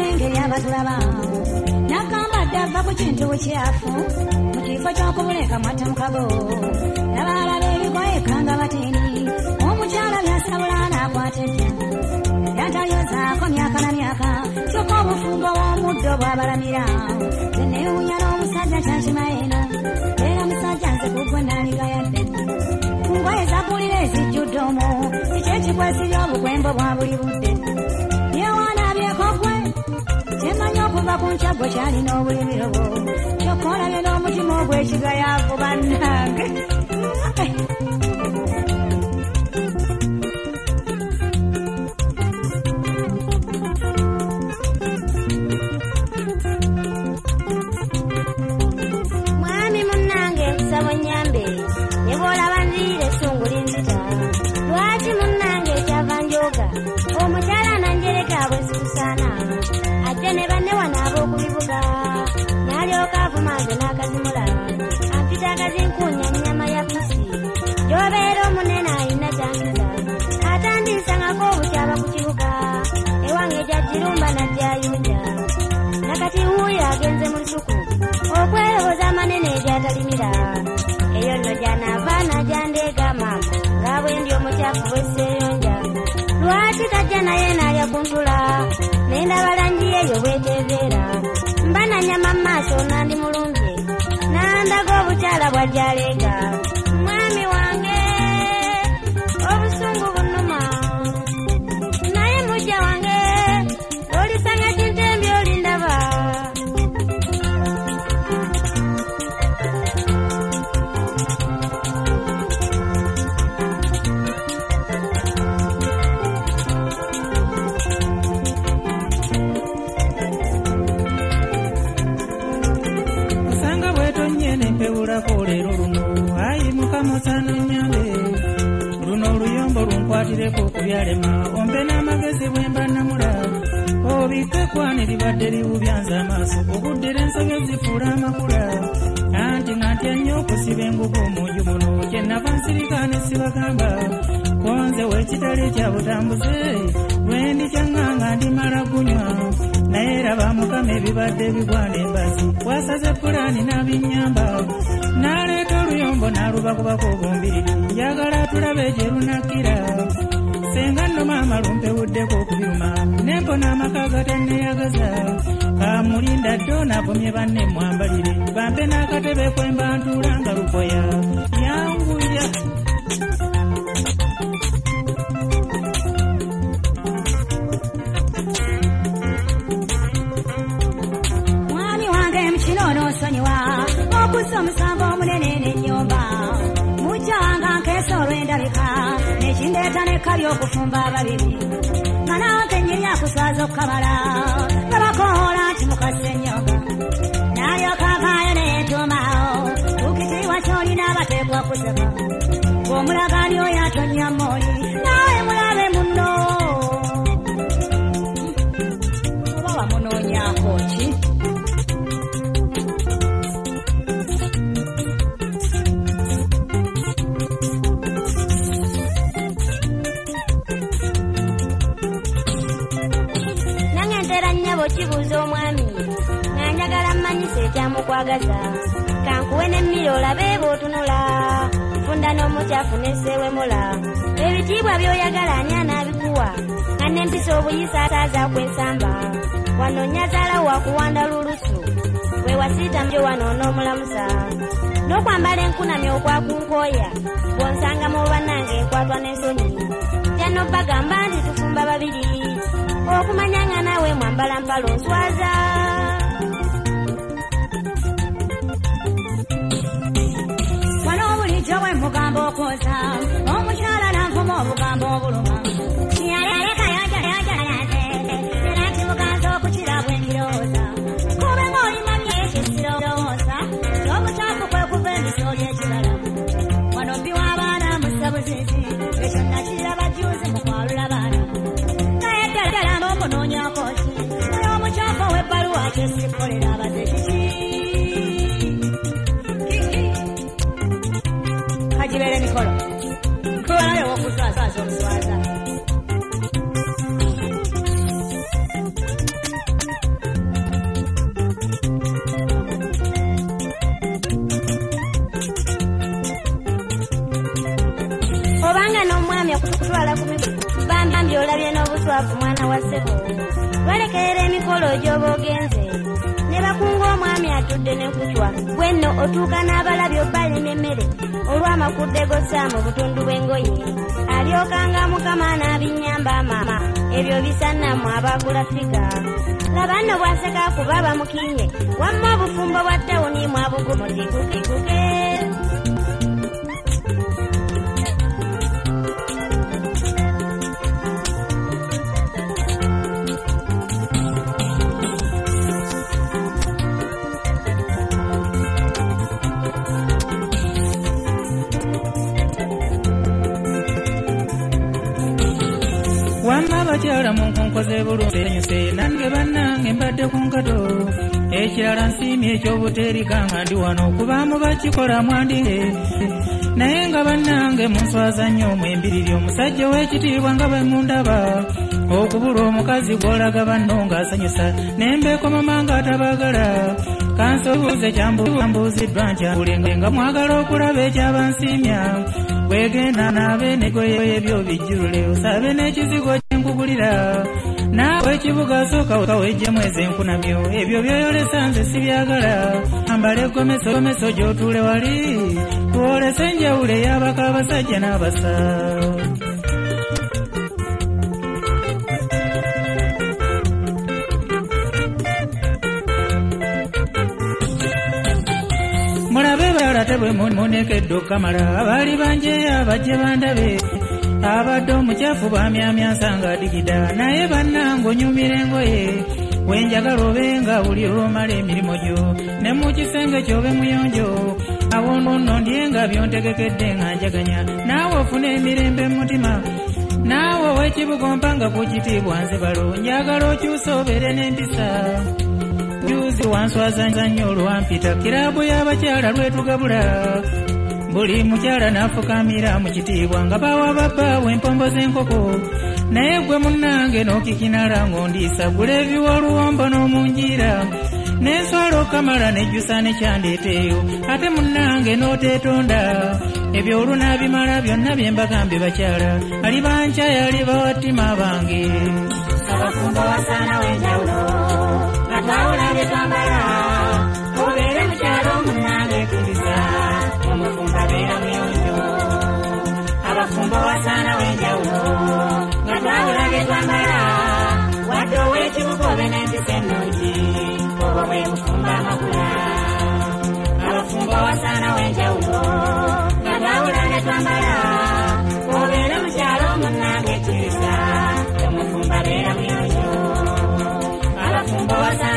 n'engeri abatulaba n'agamba dde ava ku kintu bukyafu mu kifo ky'okubuleka mwatta mu kago n'abalaba ebigoye kanga batini omukyala byasabula n'akwata edda yatalyozaako myaka na myaka kyokka obufumbo bw'omuddo bw'abalamira zenewunya n'omusajja kyankima eno era musajja nze kugwe naaligayadde ku ngoye zaggulira ezijjudde omwo kiki ekikwesirya obugwembo bwa buli budde byewanabyeko gwe kyemanya okuva ku nkyaggo kyalina obulimiro bwo kyokka olabye n'omutima ogw'ekigayaavu bannange omukyala nanjereka bwesikusana ate ne banne wanaaba okubivuga n'alyoka avumange n'akazimula ampita akazinkunya nnyama ya pusi gy'obeera omunene ayina kyangiza atandisangako obukyaba ku kibuga ewange gyajjirumba najjayunja nakati wuuyo agenze mu lusuku okweroboza amanene egyatalimira eyo nno gyanaava najandeega maama nga bwe ndi omukyafu bwesseeyonja lwaki tajja naye n'alya ku ntula n'endabalangi eyo bweteeveera mba nanyama mu maaso nandi mulungi nandaga obukyala bwajjaleega mwami wange obusungu bunnuma naye mujja wange olisanga kintembi olindaba leero luno ayi mukama osana nnyambe luno oluyombo lunkwatireko okubyalema ompe n'amagezi bwe mba namula obike kwana eribadde liwubyanza amaaso obuddira ensobe zifuula amakula anti nga ntya nnyo okusiba engugu omunju muno kyenava nsirika ne sibagamba konze w'ekitali kya butambuze lwendi kyaŋŋanga ndimala kunywa naye raba mukama ebibadde bigwana embasi wasaze pulaani n'abinnyamba n'aleeta oluyombo n'alubakubako obumbiriri njagala tulabe gye lunakira senga nno maama lumpewuddeko okubiruma nempona amaka agatanneyagaza kamulinda ddo navumye banne mwambalire bampe n'akatebe kwemba ntuula nga lukoya yanguya nosonyiwa okussa omusango omunene n'ennyumba mujjanga nkeesa olw'endabika nekindeeta nekali okufumba ababiri nga nawe kenyeri akuswaza okukabala nabakoola nti mukasa ennyonga n'alyoka avaayo neyetuumaawo kukitiibwa ky'olina abateekwa kuseka bw'omulagaani oyo atonnya mooli nawe mulabe muno oba wamunoonyaako ki kibuuza omwami nga njagala mmanyisa ekyamukwagaza kankuwe n'emmere olabe bw'otunula funda n'omukyafu n'esseewemula ebitiibwa by'oyagala ani anaabikuwa nga n'empisa obuyisa ataazaako ensamba wano nnyazaalawo wakuwanda lulusu we wasiita mjo wano n'omulamusa n'okwambala enkunamya okwakunkooya bw'onsanga mu bannange enkwatwa n'ensonyi jano bagamba nti tufumba babiri okumanya nga naawe mwambala mpala onswaza wano bulijjo bwe mugamba okwoza omukyala nanvuma obugambo obuluma yalekayojalaze era nti muganza okukira bwe ndirowooza kube ng'olimamye ekisirowooza n'obutaafu kwe kuva emisoli ekibala wano mbiwa abaana musabuzizi ekyo nakiraba juzi mukwalula baana omunoonyakoki naye omukyafu w'ebbaluwa kyesikolera abaze kiki kagibere mikolo nkubalayo wokuswaswaza omuswaza bwavu mwana wa ssebo balekerera emikolo gy'oboogenze ne bakunga omwami atudde ne kucwa gwenno otuuka n'abalabyo balema emmere olw'amakudde gossa mu butundu bw'engoye alyokanga mukama n'abinyamba mama ebyo bisannamu abagula Afrika laba nno bw'aseka kuba bamukinye wamma obufumbo bwa ttawuni mwabugumutikuke wamma abakyala mu nkonkoze bulungi enyuse nange bannange mbadde ku nkato ekirala nsiimye ekyobuteerikanga ndi wano kubaamu bakikola mwandire naye nga bannange munswaza nnyo mwembiriri omusajja w'ekitiibwa nga bwe mundaba okubula omukazi gw'olaga banno ng'asanyusa nembeeko mama ng'atabaagala kansobuuze kyambuuziddwa nkyabule nga mwagala okulaba ekyabansiimya bwegenda naabe negoye ebyo bijjulule osabe n'ekizigo kyenkugulira naawe ekibuga sooka wejjemu ezenkunamyo ebyo byoyolesa nze sibyagala ambala eggomeso gy'otuule wali twolese enjawulo ey'abaka abasajja n'abasa mulabe balate bwe munekedde okamala abaali banjeya bajje bandabe abadde omukyafu bamyamya nsanga adigida naye bannange onyumira engoye wenjagala obenga buli lwomala emirimu gyo ne mu kisenge kyobe muyonjo awo nno ndyenga byontegekedde nga njaganya naawe ofuna emirembe mu mutima naawe ow'ekibuga ompanga ku kitiibwa nzibalo njagala okyusa obeere n'empisa juzi wanswaza nnyo olwampita kiraabu y'abakyala lwetugabula buli mukyala n'afukamira mu kitiibwa nga bawa babbaawe empombo z'enkoko naye gwe munnange n'okikinala ng'ondiisa gula ebiwoluwombo n'omunjiira n'enswala okamala nejjusa nekyandeeteeyo ate munnange n'oteetonda ebyo olunaabimala byonna bye mbagambe bakyala ali bankyaya ali bawattima bange abafumbo basaana w'enjawulo nga twawula bye twambala obeere mukyalo munnange ekiriza omufumbo abeera muyonjo abafumbo basaana w'enjawulo nga twawula bye twambala wadde ow'ekibuga obe n'empisa ennungi obwo bwe bufumbo amakula abafumbo basaana w'enjawulo nga twawula bye twambala obeere mukyalo munnange ekiriza omufumbo abeera muyonjo abafumbo basaana